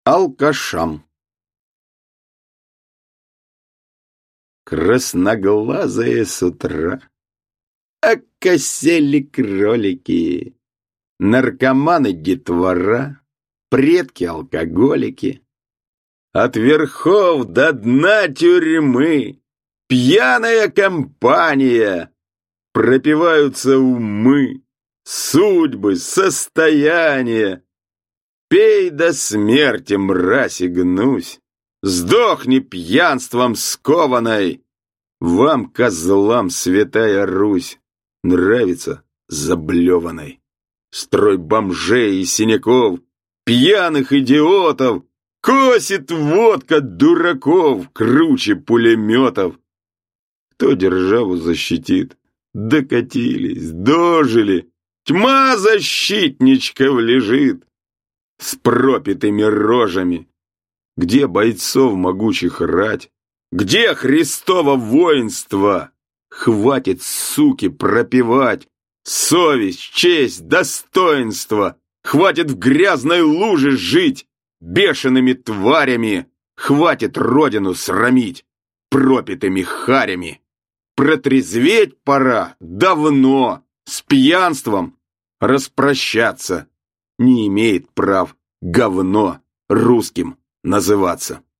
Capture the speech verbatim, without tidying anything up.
Алкашам. Красноглазые с утра окосели кролики, наркоманы детвора, предки-алкоголики. От верхов до дна тюрьмы пьяная компания, пропиваются умы, судьбы, состояния. Пей до смерти, мразь, и гнусь, сдохни пьянством скованной. Вам, козлам, святая Русь, нравится заблеванной. Строй бомжей и синяков, пьяных идиотов, косит водка дураков круче пулеметов. Кто державу защитит? Докатились, дожили, тьма защитничков лежит с пропитыми рожами. Где бойцов могучих рать? Где Христово воинство? Хватит, суки, пропивать совесть, честь, достоинство. Хватит в грязной луже жить бешеными тварями. Хватит родину срамить пропитыми харями. Протрезветь пора давно, с пьянством распрощаться. Не имеет прав говно русским называться.